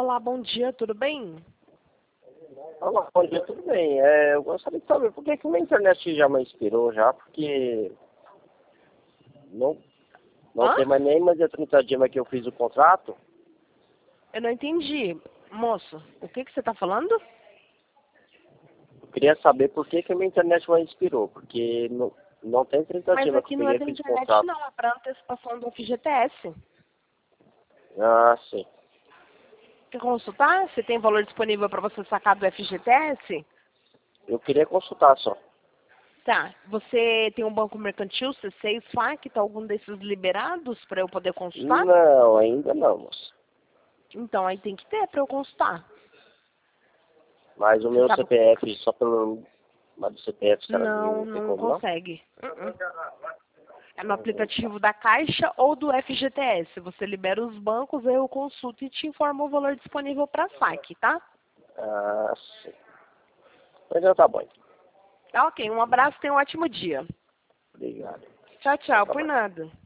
Olá, bom dia, tudo bem? Olá, bom dia, tudo bem? Eu gostaria de saber por que que minha internet já me expirou já, porque não, não Hã? tem mais nem mais de 30 dias mais que eu fiz o contrato. Eu não entendi. Moço, o que você tá falando? Eu queria saber por que que minha internet já expirou, porque não tem 30 Mas dias mais que eu aqui não é peguei e da fiz o internet contrato. não, é para antecipação do FGTS. Ah, sim. Quer consultar? Você tem valor disponível para você sacar do FGTS? Eu queria consultar só. Tá. Você tem um banco mercantil, C6, FAC, tá algum desses liberados para eu poder consultar? Não, ainda não, moça. Então aí tem que ter para eu consultar. Mas o Você meu sabe? CPF, só pelo... Mas do CPF, será que Não, não tem não como, não? consegue. É no aplicativo da Caixa ou do FGTS. Você libera os bancos, aí eu consulto e te informo o valor disponível para saque, tá? Ah, sim. Mas já tá bom. Tá ok, um abraço e tenha um ótimo dia. Obrigado. Tchau, tchau, Tá por bom. nada.